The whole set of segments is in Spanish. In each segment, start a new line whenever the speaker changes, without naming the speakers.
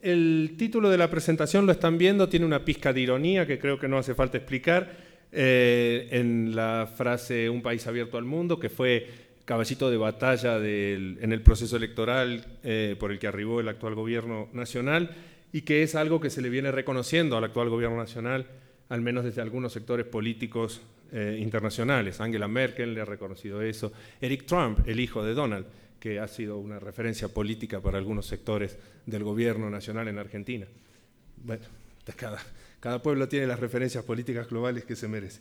el título de la presentación lo están viendo, tiene una pizca de ironía que creo que no hace falta explicar en la frase "un país abierto al mundo", que fue caballito de batalla en el proceso electoral por el que arribó el actual gobierno nacional, y que es algo que se le viene reconociendo al actual gobierno nacional, al menos desde algunos sectores políticos internacionales. Angela Merkel le ha reconocido eso, Eric Trump, el hijo de Donald, que ha sido una referencia política para algunos sectores del gobierno nacional en Argentina. Bueno, cada pueblo tiene las referencias políticas globales que se merece.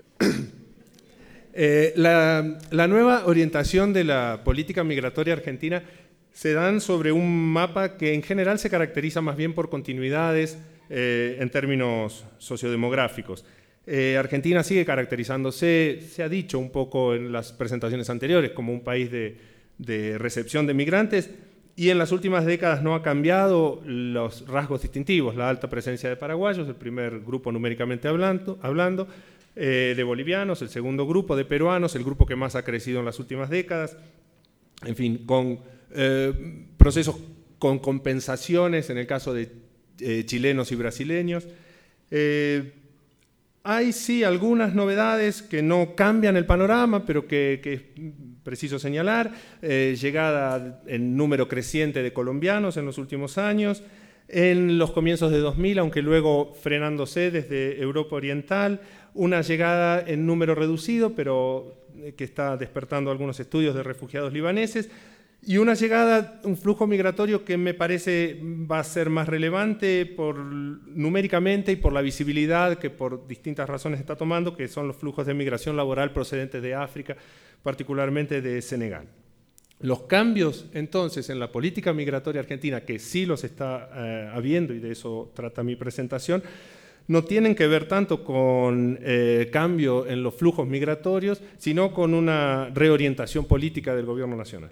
La nueva orientación de la política migratoria argentina se dan sobre un mapa que en general se caracteriza más bien por continuidades en términos sociodemográficos. Argentina sigue caracterizándose, se ha dicho un poco en las presentaciones anteriores, como un país de recepción de migrantes, y en las últimas décadas no ha cambiado los rasgos distintivos: la alta presencia de paraguayos, el primer grupo numéricamente hablando, de bolivianos, el segundo grupo de peruanos, el grupo que más ha crecido en las últimas décadas, en fin, con procesos con compensaciones en el caso de chilenos y brasileños. Hay sí algunas novedades que no cambian el panorama, pero que es preciso señalar. Llegada en número creciente de colombianos en los últimos años. En los comienzos de 2000, aunque luego frenándose desde Europa Oriental, una llegada en número reducido, pero que está despertando algunos estudios de refugiados libaneses, y una llegada, un flujo migratorio que me parece va a ser más relevante numéricamente y por la visibilidad que por distintas razones está tomando, que son los flujos de migración laboral procedentes de África, particularmente de Senegal. Los cambios, entonces, en la política migratoria argentina, que sí los está habiendo, y de eso trata mi presentación, no tienen que ver tanto con cambio en los flujos migratorios, sino con una reorientación política del gobierno nacional.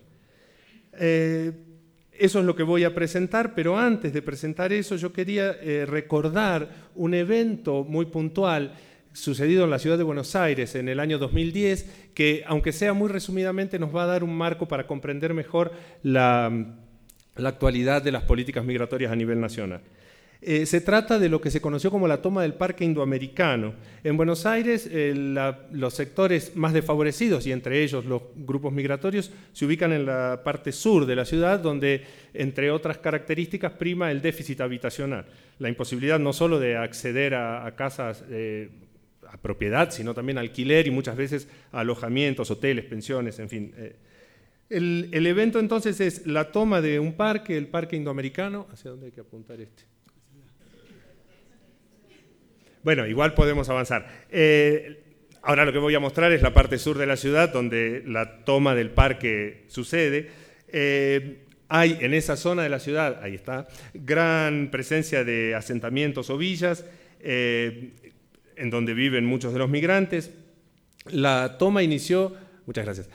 Eso es lo que voy a presentar, pero antes de presentar eso yo quería recordar un evento muy puntual sucedido en la ciudad de Buenos Aires en el año 2010, que aunque sea muy resumidamente nos va a dar un marco para comprender mejor la actualidad de las políticas migratorias a nivel nacional. Se trata de lo que se conoció como la toma del Parque Indoamericano. En Buenos Aires, los sectores más desfavorecidos, y entre ellos los grupos migratorios, se ubican en la parte sur de la ciudad, donde, entre otras características, prima el déficit habitacional. La imposibilidad no solo de acceder a casas a propiedad, sino también a alquiler y muchas veces a alojamientos, hoteles, pensiones, en fin. El evento entonces es la toma de un parque, el Parque Indoamericano. ¿Hacia dónde hay que apuntar este? Bueno, igual podemos avanzar. Ahora lo que voy a mostrar es la parte sur de la ciudad, donde la toma del parque sucede. Hay en esa zona de la ciudad, ahí está, gran presencia de asentamientos o villas, en donde viven muchos de los migrantes. La toma inició, muchas gracias,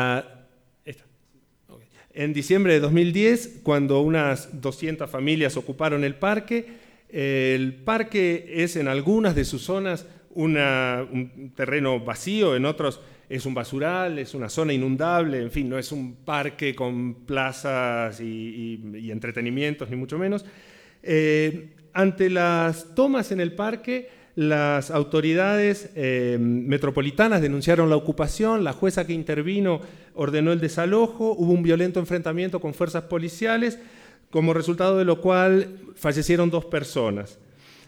en diciembre de 2010, cuando unas 200 familias ocuparon el parque. El parque es en algunas de sus zonas un terreno vacío, en otros es un basural, es una zona inundable, en fin, no es un parque con plazas y entretenimientos, ni mucho menos. Ante las tomas en el parque, las autoridades metropolitanas denunciaron la ocupación, la jueza que intervino ordenó el desalojo, hubo un violento enfrentamiento con fuerzas policiales, como resultado de lo cual fallecieron 2 personas.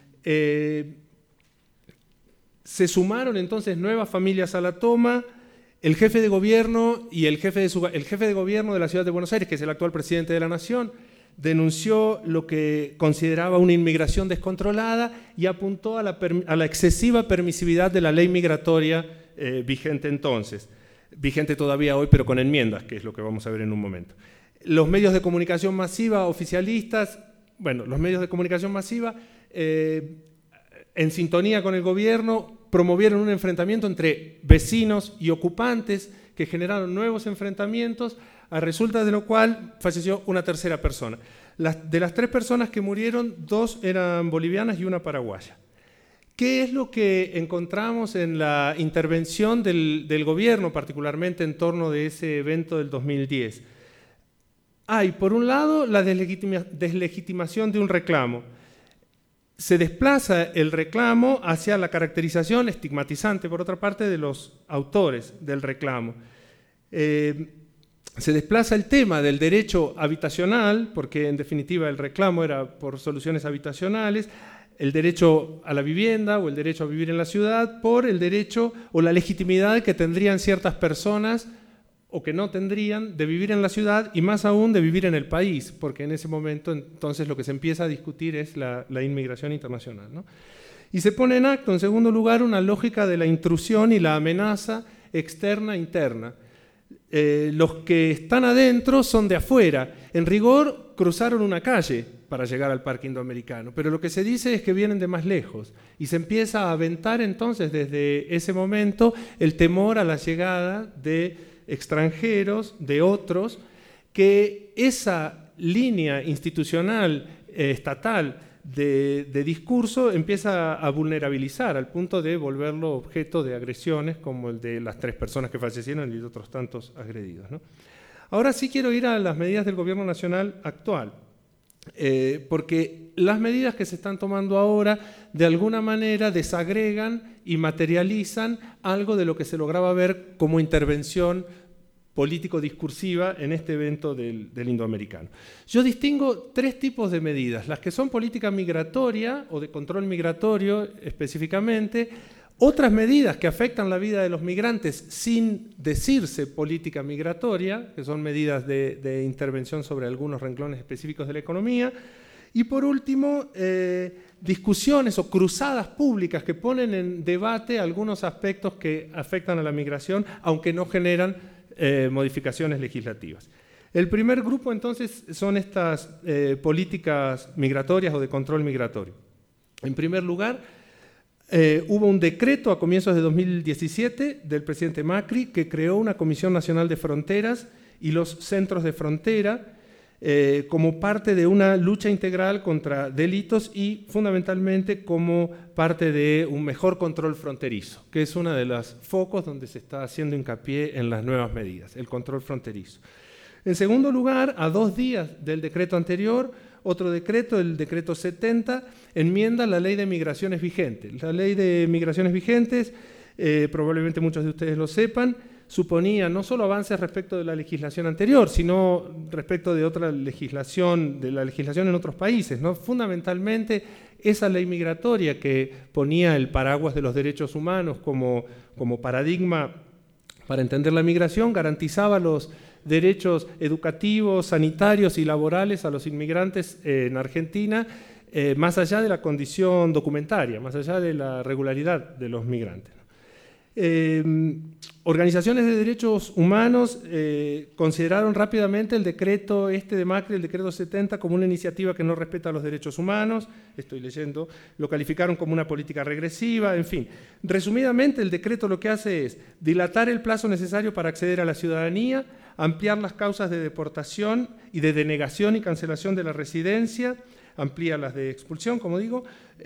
Se sumaron entonces nuevas familias a la toma. El jefe de gobierno y el jefe de gobierno de la ciudad de Buenos Aires, que es el actual presidente de la Nación, denunció lo que consideraba una inmigración descontrolada y apuntó a la excesiva permisividad de la ley migratoria vigente entonces. Vigente todavía hoy, pero con enmiendas, que es lo que vamos a ver en un momento. Los medios de comunicación masiva oficialistas, los medios de comunicación masiva, en sintonía con el gobierno, promovieron un enfrentamiento entre vecinos y ocupantes que generaron nuevos enfrentamientos, a resulta de lo cual falleció una tercera persona. De las 3 personas que murieron, 2 eran bolivianas y una paraguaya. ¿Qué es lo que encontramos en la intervención del gobierno, particularmente en torno de ese evento del 2010? hay, por un lado, la deslegitimación de un reclamo. Se desplaza el reclamo hacia la caracterización estigmatizante, por otra parte, de los autores del reclamo. Se desplaza el tema del derecho habitacional, porque en definitiva el reclamo era por soluciones habitacionales, el derecho a la vivienda o el derecho a vivir en la ciudad, por el derecho o la legitimidad que tendrían ciertas personas o que no tendrían de vivir en la ciudad y más aún de vivir en el país, porque en ese momento entonces lo que se empieza a discutir es la inmigración internacional, ¿no? Y se pone en acto, en segundo lugar, una lógica de la intrusión y la amenaza externa e interna. Los que están adentro son de afuera. En rigor, cruzaron una calle para llegar al Parque Indoamericano, pero lo que se dice es que vienen de más lejos y se empieza a aventar entonces desde ese momento el temor a la llegada de extranjeros, de otros, que esa línea institucional, estatal de discurso empieza a vulnerabilizar al punto de volverlo objeto de agresiones como el de las 3 personas que fallecieron y de otros tantos agredidos, ¿no? Ahora sí quiero ir a las medidas del gobierno nacional actual, porque las medidas que se están tomando ahora de alguna manera desagregan y materializan algo de lo que se lograba ver como intervención político-discursiva en este evento del indoamericano. Yo distingo 3 tipos de medidas: las que son política migratoria o de control migratorio específicamente, otras medidas que afectan la vida de los migrantes sin decirse política migratoria, que son medidas de intervención sobre algunos renglones específicos de la economía, y por último, discusiones o cruzadas públicas que ponen en debate algunos aspectos que afectan a la migración, aunque no generan modificaciones legislativas. El primer grupo entonces son estas políticas migratorias o de control migratorio. En primer lugar, hubo un decreto a comienzos de 2017 del presidente Macri que creó una Comisión Nacional de Fronteras y los centros de frontera como parte de una lucha integral contra delitos y fundamentalmente como parte de un mejor control fronterizo, que es uno de los focos donde se está haciendo hincapié en las nuevas medidas, el control fronterizo. En segundo lugar, a 2 días del decreto anterior, otro decreto, el decreto 70, enmienda la ley de migraciones vigentes. La ley de migraciones vigentes, probablemente muchos de ustedes lo sepan, suponía no solo avances respecto de la legislación anterior, sino respecto de otra legislación, de la legislación en otros países, ¿no? Fundamentalmente, esa ley migratoria que ponía el paraguas de los derechos humanos como paradigma para entender la migración, garantizaba los derechos educativos, sanitarios y laborales a los inmigrantes en Argentina, más allá de la condición documentaria, más allá de la regularidad de los migrantes. Organizaciones de derechos humanos consideraron rápidamente el decreto de Macri, el decreto 70, como una iniciativa que no respeta los derechos humanos, estoy leyendo, lo calificaron como una política regresiva, en fin. Resumidamente, el decreto lo que hace es dilatar el plazo necesario para acceder a la ciudadanía, ampliar las causas de deportación y de denegación y cancelación de la residencia, amplía las de expulsión, como digo,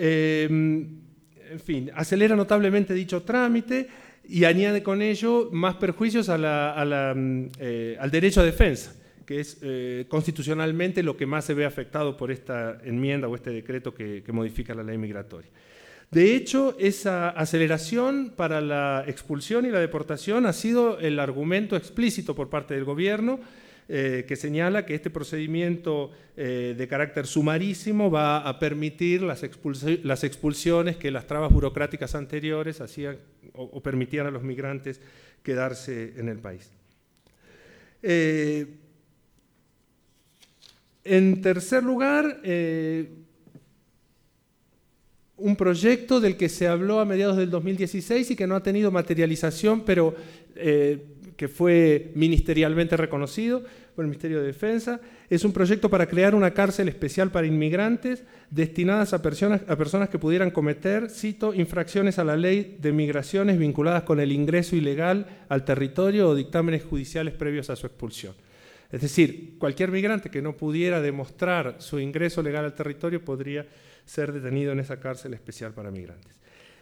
en fin, acelera notablemente dicho trámite y añade con ello más perjuicios al derecho a defensa, que es constitucionalmente lo que más se ve afectado por esta enmienda o este decreto que modifica la ley migratoria. De hecho, esa aceleración para la expulsión y la deportación ha sido el argumento explícito por parte del gobierno, que señala que este procedimiento de carácter sumarísimo va a permitir las expulsiones que las trabas burocráticas anteriores hacían o permitían a los migrantes quedarse en el país. En tercer lugar, un proyecto del que se habló a mediados del 2016 y que no ha tenido materialización, pero que fue ministerialmente reconocido por el Ministerio de Defensa. Es un proyecto para crear una cárcel especial para inmigrantes destinadas a personas que pudieran cometer, cito, infracciones a la ley de migraciones vinculadas con el ingreso ilegal al territorio o dictámenes judiciales previos a su expulsión. Es decir, cualquier migrante que no pudiera demostrar su ingreso legal al territorio podría ser detenido en esa cárcel especial para migrantes.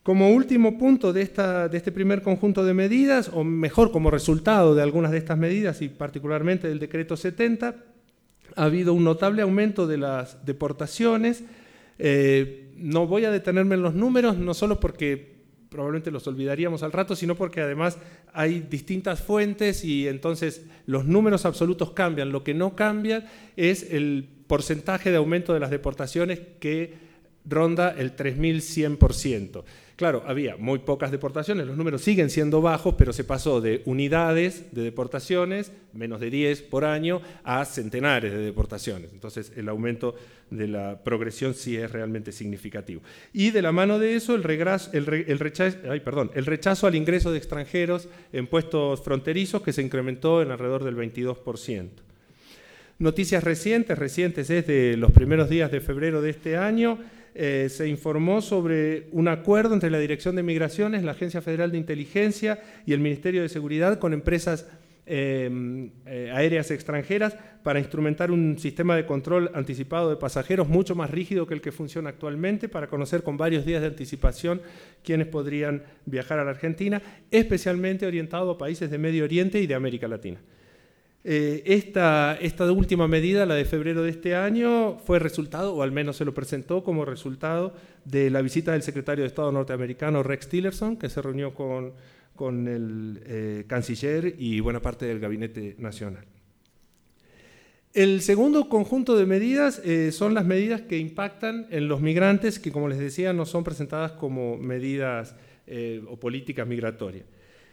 Como último punto de este primer conjunto de medidas, o mejor como resultado de algunas de estas medidas y particularmente del decreto 70, ha habido un notable aumento de las deportaciones. No voy a detenerme en los números, no solo porque probablemente los olvidaríamos al rato, sino porque además hay distintas fuentes y entonces los números absolutos cambian. Lo que no cambia es el porcentaje de aumento de las deportaciones que ronda el 3.100%. Claro, había muy pocas deportaciones, los números siguen siendo bajos, pero se pasó de unidades de deportaciones, menos de 10 por año, a centenares de deportaciones. Entonces el aumento de la progresión sí es realmente significativo. Y de la mano de eso, el rechazo al ingreso de extranjeros en puestos fronterizos, que se incrementó en alrededor del 22%. Noticias recientes es de los primeros días de febrero de este año. Se informó sobre un acuerdo entre la Dirección de Migraciones, la Agencia Federal de Inteligencia y el Ministerio de Seguridad con empresas aéreas extranjeras para instrumentar un sistema de control anticipado de pasajeros mucho más rígido que el que funciona actualmente, para conocer con varios días de anticipación quiénes podrían viajar a la Argentina, especialmente orientado a países de Medio Oriente y de América Latina. Esta última medida, la de febrero de este año, fue resultado, o al menos se lo presentó como resultado, de la visita del secretario de Estado norteamericano Rex Tillerson, que se reunió con el canciller y buena parte del Gabinete Nacional. El segundo conjunto de medidas son las medidas que impactan en los migrantes, que, como les decía, no son presentadas como medidas o políticas migratorias.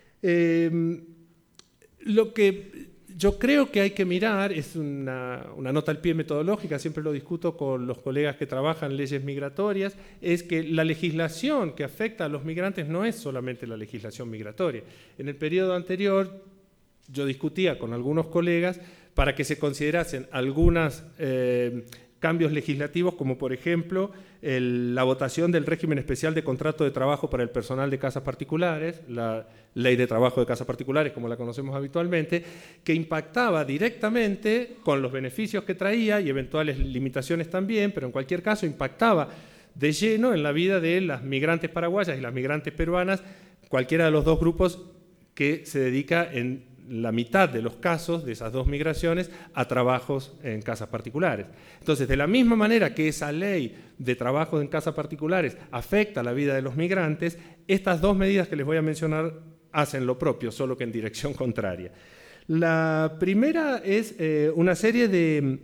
Lo que yo creo que hay que mirar es una nota al pie metodológica, siempre lo discuto con los colegas que trabajan en leyes migratorias, es que la legislación que afecta a los migrantes no es solamente la legislación migratoria. En el periodo anterior yo discutía con algunos colegas para que se considerasen algunos cambios legislativos, como por ejemplo la votación del régimen especial de contrato de trabajo para el personal de casas particulares, la ley de trabajo de casas particulares como la conocemos habitualmente, que impactaba directamente con los beneficios que traía y eventuales limitaciones también, pero en cualquier caso impactaba de lleno en la vida de las migrantes paraguayas y las migrantes peruanas, cualquiera de los dos grupos que se dedica en la mitad de los casos de esas dos migraciones a trabajos en casas particulares. Entonces, de la misma manera que esa ley de trabajo en casas particulares afecta la vida de los migrantes, estas dos medidas que les voy a mencionar hacen lo propio, solo que en dirección contraria. La primera es una serie de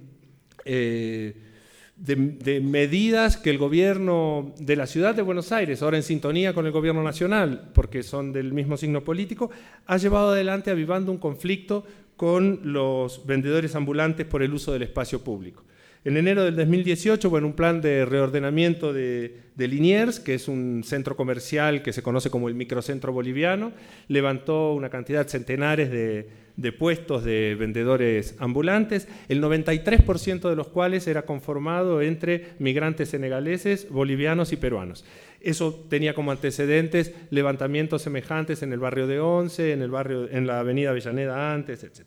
medidas que el gobierno de la ciudad de Buenos Aires, ahora en sintonía con el gobierno nacional, porque son del mismo signo político, ha llevado adelante avivando un conflicto con los vendedores ambulantes por el uso del espacio público. En enero del 2018, un plan de reordenamiento de Liniers, que es un centro comercial que se conoce como el microcentro boliviano, levantó una cantidad centenares de puestos de vendedores ambulantes, el 93% de los cuales era conformado entre migrantes senegaleses, bolivianos y peruanos. Eso tenía como antecedentes levantamientos semejantes en el barrio de Once, en la avenida Avellaneda antes, etc.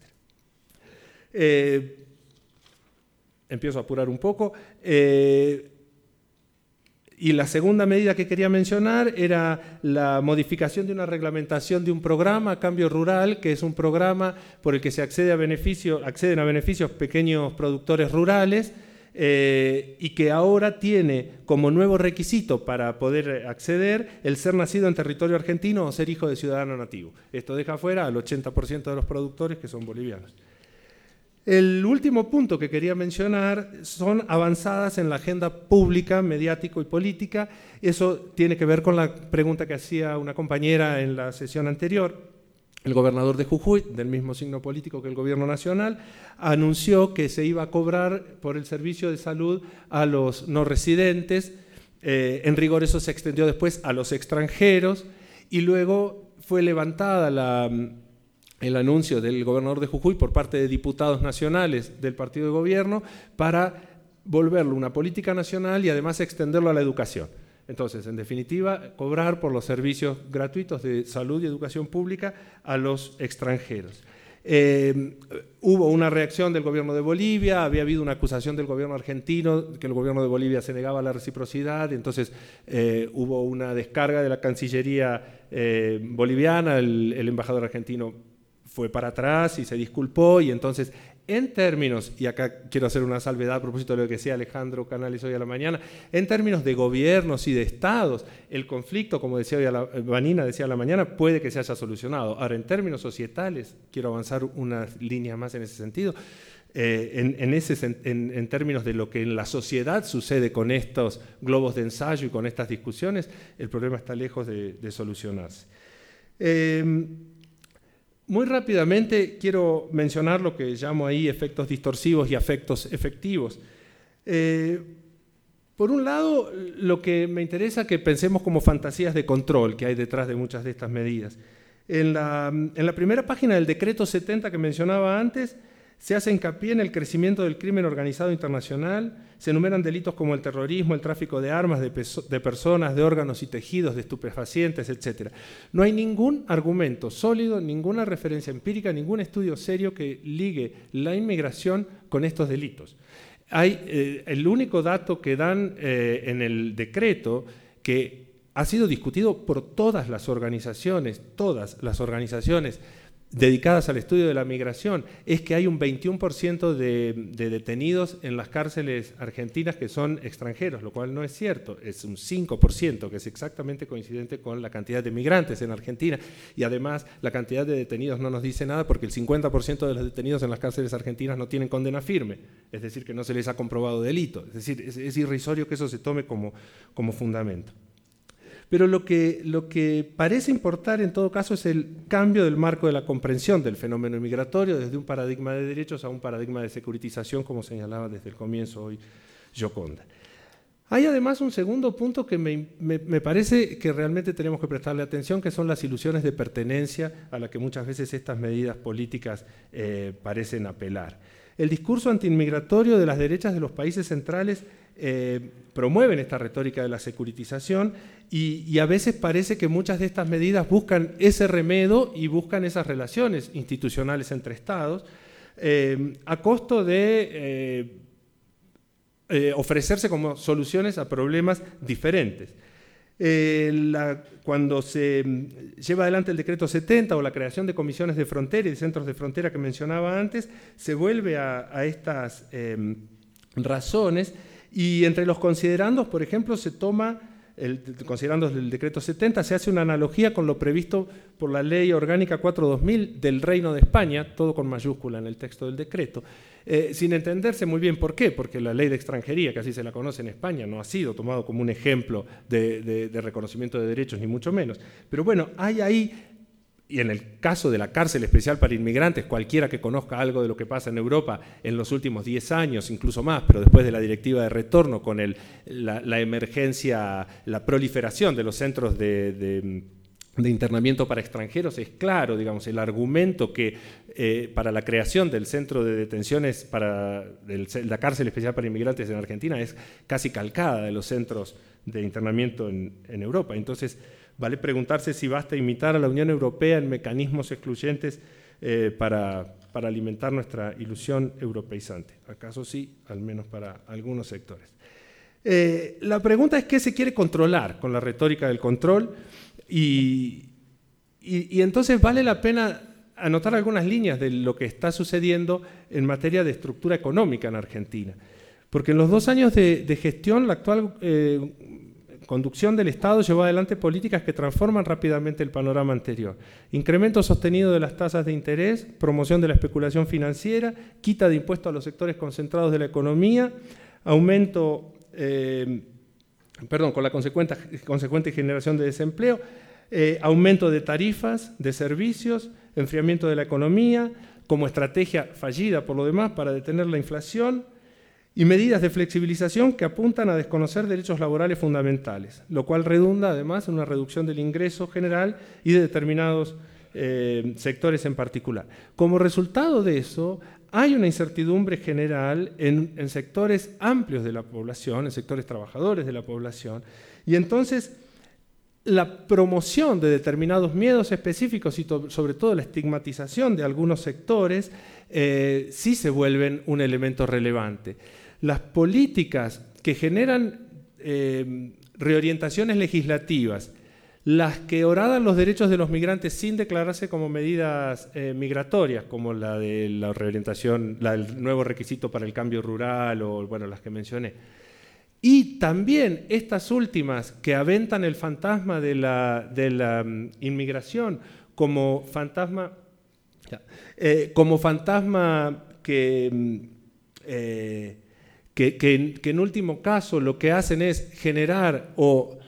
Empiezo a apurar un poco. Y la segunda medida que quería mencionar era la modificación de una reglamentación de un programa, Cambio Rural, que es un programa por el que se acceden a beneficios pequeños productores rurales y que ahora tiene como nuevo requisito para poder acceder el ser nacido en territorio argentino o ser hijo de ciudadano nativo. Esto deja fuera al 80% de los productores que son bolivianos. El último punto que quería mencionar son avanzadas en la agenda pública, mediático y política. Eso tiene que ver con la pregunta que hacía una compañera en la sesión anterior. El gobernador de Jujuy, del mismo signo político que el gobierno nacional, anunció que se iba a cobrar por el servicio de salud a los no residentes. En rigor eso se extendió después a los extranjeros y luego fue levantada el anuncio del gobernador de Jujuy por parte de diputados nacionales del partido de gobierno para volverlo una política nacional y además extenderlo a la educación. Entonces, en definitiva, cobrar por los servicios gratuitos de salud y educación pública a los extranjeros. Hubo una reacción del gobierno de Bolivia, había habido una acusación del gobierno argentino, que el gobierno de Bolivia se negaba a la reciprocidad, entonces hubo una descarga de la Cancillería boliviana, el embajador argentino fue para atrás y se disculpó, y entonces en términos, y acá quiero hacer una salvedad a propósito de lo que decía Alejandro Canales hoy a la mañana, en términos de gobiernos y de estados, el conflicto, como decía hoy Vanina decía a la mañana, puede que se haya solucionado. Ahora, en términos societales, quiero avanzar unas líneas más en ese sentido, en términos de lo que en la sociedad sucede con estos globos de ensayo y con estas discusiones, el problema está lejos de solucionarse. Muy rápidamente quiero mencionar lo que llamo ahí efectos distorsivos y efectos efectivos. Por un lado, lo que me interesa que pensemos como fantasías de control que hay detrás de muchas de estas medidas. En la primera página del decreto 70 que mencionaba antes, se hace hincapié en el crecimiento del crimen organizado internacional, se enumeran delitos como el terrorismo, el tráfico de armas, de personas, de órganos y tejidos, de estupefacientes, etc. No hay ningún argumento sólido, ninguna referencia empírica, ningún estudio serio que ligue la inmigración con estos delitos. Hay el único dato que dan en el decreto, que ha sido discutido por todas las organizaciones dedicadas al estudio de la migración, es que hay un 21% de detenidos en las cárceles argentinas que son extranjeros, lo cual no es cierto, es un 5%, que es exactamente coincidente con la cantidad de migrantes en Argentina, y además la cantidad de detenidos no nos dice nada porque el 50% de los detenidos en las cárceles argentinas no tienen condena firme, es decir, que no se les ha comprobado delito, es decir, es irrisorio que eso se tome como fundamento. Pero lo que parece importar en todo caso es el cambio del marco de la comprensión del fenómeno migratorio desde un paradigma de derechos a un paradigma de securitización, como señalaba desde el comienzo hoy Gioconda. Hay además un segundo punto que me parece que realmente tenemos que prestarle atención, que son las ilusiones de pertenencia a las que muchas veces estas medidas políticas parecen apelar. El discurso antiinmigratorio de las derechas de los países centrales promueven esta retórica de la securitización y a veces parece que muchas de estas medidas buscan ese remedio y buscan esas relaciones institucionales entre estados a costo de ofrecerse como soluciones a problemas diferentes. Cuando se lleva adelante el decreto 70 o la creación de comisiones de frontera y de centros de frontera que mencionaba antes, se vuelve a estas razones. Y entre los considerandos, por ejemplo, se toma, considerandos del decreto 70, se hace una analogía con lo previsto por la Ley Orgánica 4/2000 del Reino de España, todo con mayúscula en el texto del decreto, sin entenderse muy bien por qué, porque la ley de extranjería, que así se la conoce en España, no ha sido tomado como un ejemplo de reconocimiento de derechos, ni mucho menos. Pero bueno, hay ahí. Y en el caso de la cárcel especial para inmigrantes, cualquiera que conozca algo de lo que pasa en Europa en los últimos 10 años, incluso más, pero después de la directiva de retorno, con la emergencia, la proliferación de los centros de internamiento para extranjeros, es claro, digamos, el argumento que para la creación del centro de detenciones de la cárcel especial para inmigrantes en Argentina es casi calcada de los centros de internamiento en Europa. Entonces, vale preguntarse si basta imitar a la Unión Europea en mecanismos excluyentes para alimentar nuestra ilusión europeizante. ¿Acaso sí? Al menos para algunos sectores. La pregunta es qué se quiere controlar con la retórica del control y entonces vale la pena anotar algunas líneas de lo que está sucediendo en materia de estructura económica en Argentina. Porque en los 2 años de gestión, la actual conducción del Estado llevó adelante políticas que transforman rápidamente el panorama anterior. Incremento sostenido de las tasas de interés, promoción de la especulación financiera, quita de impuestos a los sectores concentrados de la economía, aumento, con la consecuente generación de desempleo, aumento de tarifas, de servicios, enfriamiento de la economía, como estrategia fallida por lo demás para detener la inflación, y medidas de flexibilización que apuntan a desconocer derechos laborales fundamentales, lo cual redunda además en una reducción del ingreso general y de determinados sectores en particular. Como resultado de eso, hay una incertidumbre general en sectores amplios de la población, en sectores trabajadores de la población, y entonces la promoción de determinados miedos específicos y sobre todo la estigmatización de algunos sectores sí se vuelven un elemento relevante. Las políticas que generan reorientaciones legislativas, las que horadan los derechos de los migrantes sin declararse como medidas migratorias, como la de la reorientación, el nuevo requisito para el cambio rural o bueno, las que mencioné. Y también estas últimas que aventan el fantasma de la inmigración como fantasma que en último caso lo que hacen es generar o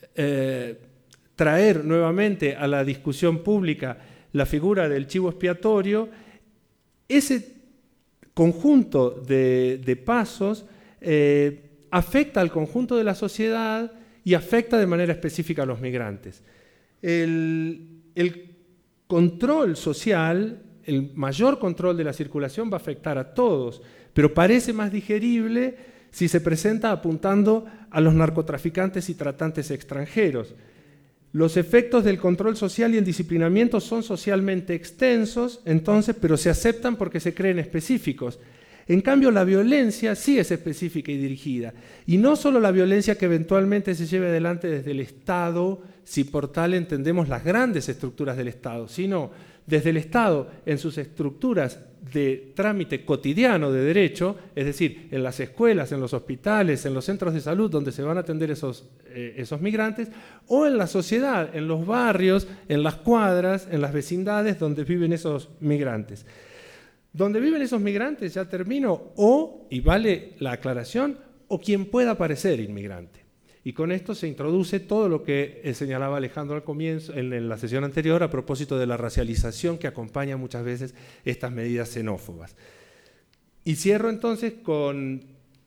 traer nuevamente a la discusión pública la figura del chivo expiatorio. Ese conjunto de pasos afecta al conjunto de la sociedad y afecta de manera específica a los migrantes. El control social, el mayor control de la circulación va a afectar a todos, pero parece más digerible si se presenta apuntando a los narcotraficantes y tratantes extranjeros. Los efectos del control social y el disciplinamiento son socialmente extensos, entonces, pero se aceptan porque se creen específicos. En cambio, la violencia sí es específica y dirigida. Y no solo la violencia que eventualmente se lleve adelante desde el Estado, si por tal entendemos las grandes estructuras del Estado, sino desde el Estado en sus estructuras de trámite cotidiano de derecho, es decir, en las escuelas, en los hospitales, en los centros de salud donde se van a atender esos migrantes, o en la sociedad, en los barrios, en las cuadras, en las vecindades donde viven esos migrantes. Donde viven esos migrantes, ya termino, y vale la aclaración, o quien pueda parecer inmigrante. Y con esto se introduce todo lo que señalaba Alejandro al comienzo, en la sesión anterior, a propósito de la racialización que acompaña muchas veces estas medidas xenófobas. Y cierro entonces con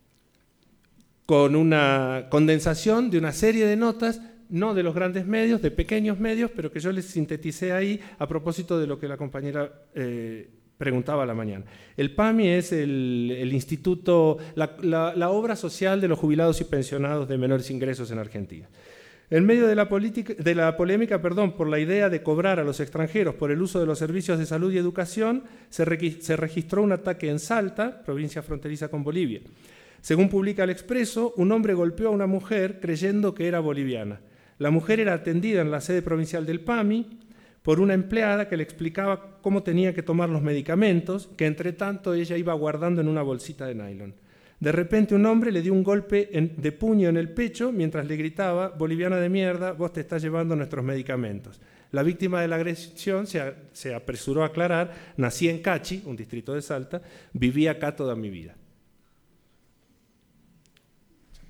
una condensación de una serie de notas, no de los grandes medios, de pequeños medios, pero que yo les sinteticé ahí a propósito de lo que la compañera preguntaba a la mañana. El PAMI es el instituto, la obra social de los jubilados y pensionados de menores ingresos en Argentina. En medio de la polémica por la idea de cobrar a los extranjeros por el uso de los servicios de salud y educación, se registró un ataque en Salta, provincia fronteriza con Bolivia. Según publica El Expreso, un hombre golpeó a una mujer creyendo que era boliviana. La mujer era atendida en la sede provincial del PAMI por una empleada que le explicaba cómo tenía que tomar los medicamentos, que entre tanto ella iba guardando en una bolsita de nylon. De repente un hombre le dio un golpe de puño en el pecho mientras le gritaba: boliviana de mierda, vos te estás llevando nuestros medicamentos. La víctima de la agresión se apresuró a aclarar: nací en Cachi, un distrito de Salta, viví acá toda mi vida.